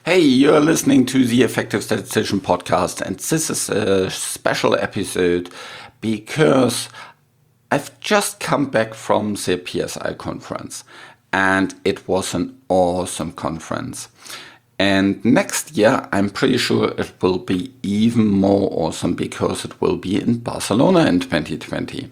Hey, you're listening to the Effective Statistician podcast, and this is a special episode because I've just come back from the PSI conference, and it was an awesome conference. And next year, I'm pretty sure it will be even more awesome because it will be in Barcelona in 2020.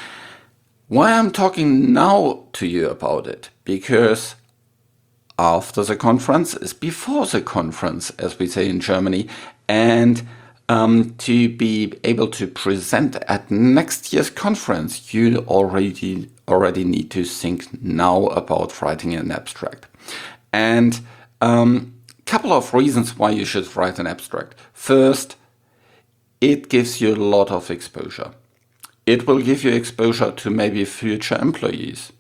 Why I'm talking now to you about it? Because after the conference is before the conference, as we say in Germany, and to be able to present at next year's conference, you already need to think now about writing an abstract. And couple of reasons why you should write an abstract. First, it gives you a lot of exposure. It will give you exposure to maybe future employers.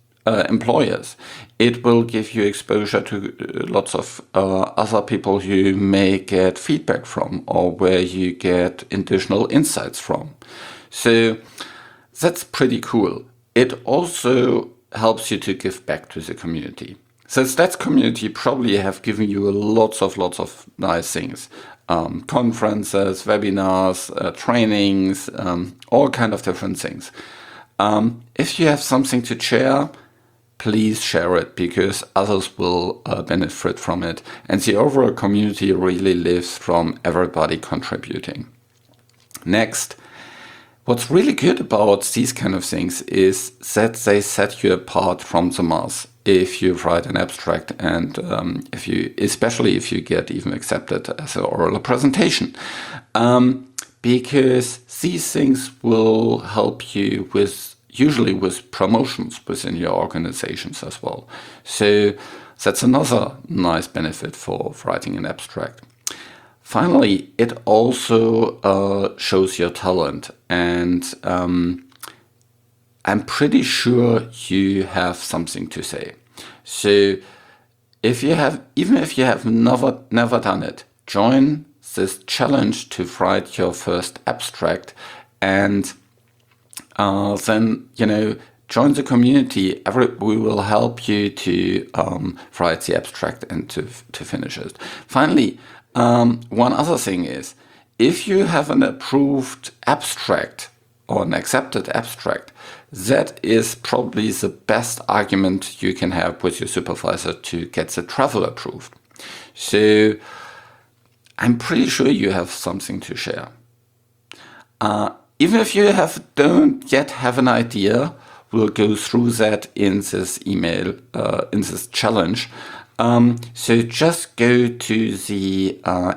It will give you exposure to lots of other people you may get feedback from or where you get additional insights from. So that's pretty cool. It also helps you to give back to the community. So Stats community probably have given you lots of nice things. Conferences, webinars, trainings, all kind of different things. If you have something to share, please share it because others will benefit from it. And the overall community really lives from everybody contributing. Next, what's really good about these kind of things is that they set you apart from the mass if you write an abstract and especially if you get even accepted as an oral presentation. Because these things will help you usually with promotions within your organizations as well. So that's another nice benefit for writing an abstract. Finally, it also shows your talent, and I'm pretty sure you have something to say. So if you have never done it, join this challenge to write your first abstract, and then join the community. We will help you to write the abstract and to finish it. Finally, one other thing is, if you have an approved abstract or an accepted abstract, that is probably the best argument you can have with your supervisor to get the travel approved. So I'm pretty sure you have something to share. Even if you don't yet have an idea, we'll go through that in this email, in this challenge. So just go to the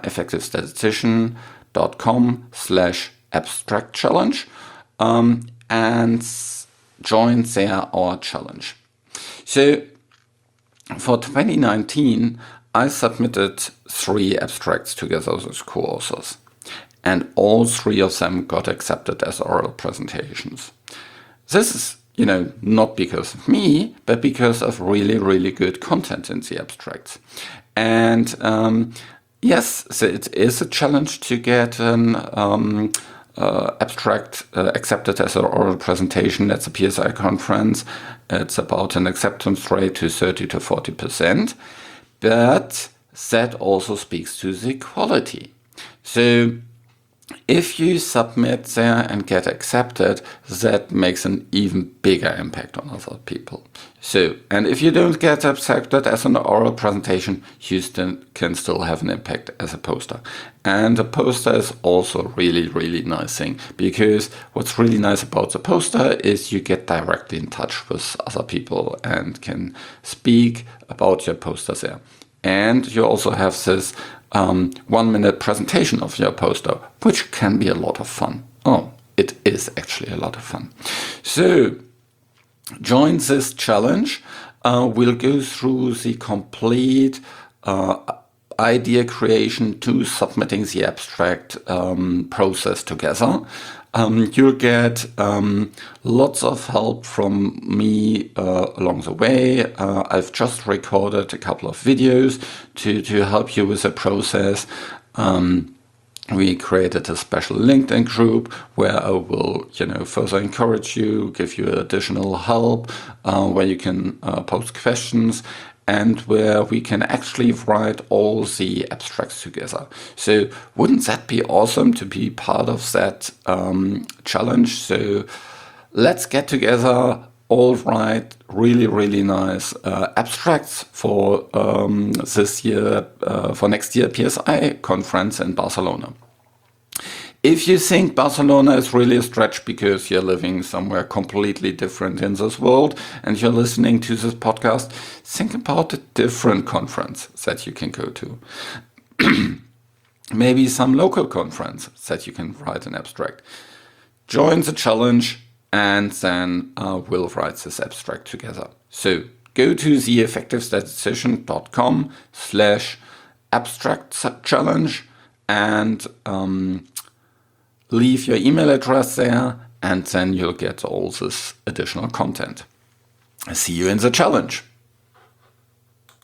effectivestatistician.com/abstract challenge and join there our challenge. So for 2019, I submitted 3 abstracts together with co-authors. And all 3 of them got accepted as oral presentations. This is, not because of me, but because of really, really good content in the abstracts. And yes, so it is a challenge to get an abstract accepted as an oral presentation at the PSI conference. It's about an acceptance rate to 30 to 40%. But that also speaks to the quality. So if you submit there and get accepted, that makes an even bigger impact on other people. So, and if you don't get accepted as an oral presentation, you can still have an impact as a poster. And the poster is also a really, really nice thing, because what's really nice about the poster is you get directly in touch with other people and can speak about your poster there. And you also have this 1-minute presentation of your poster, which can be a lot of fun. Oh, it is actually a lot of fun. So join this challenge. We'll go through the complete idea creation to submitting the abstract process together. You'll get lots of help from me along the way. I've just recorded a couple of videos to help you with the process. We created a special LinkedIn group where I will, further encourage you, give you additional help, where you can post questions. and where we can actually write all the abstracts together. So wouldn't that be awesome to be part of that challenge? So let's get together, all write really, really nice abstracts for this year, for next year PSI conference in Barcelona. If you think Barcelona is really a stretch because you're living somewhere completely different in this world and you're listening to this podcast, think about a different conference that you can go to. Maybe some local conference that you can write an abstract. Join the challenge and then we'll write this abstract together. So go to theeffectivestatistician.com/abstract challenge and leave your email address there, and then you'll get all this additional content. See you in the challenge.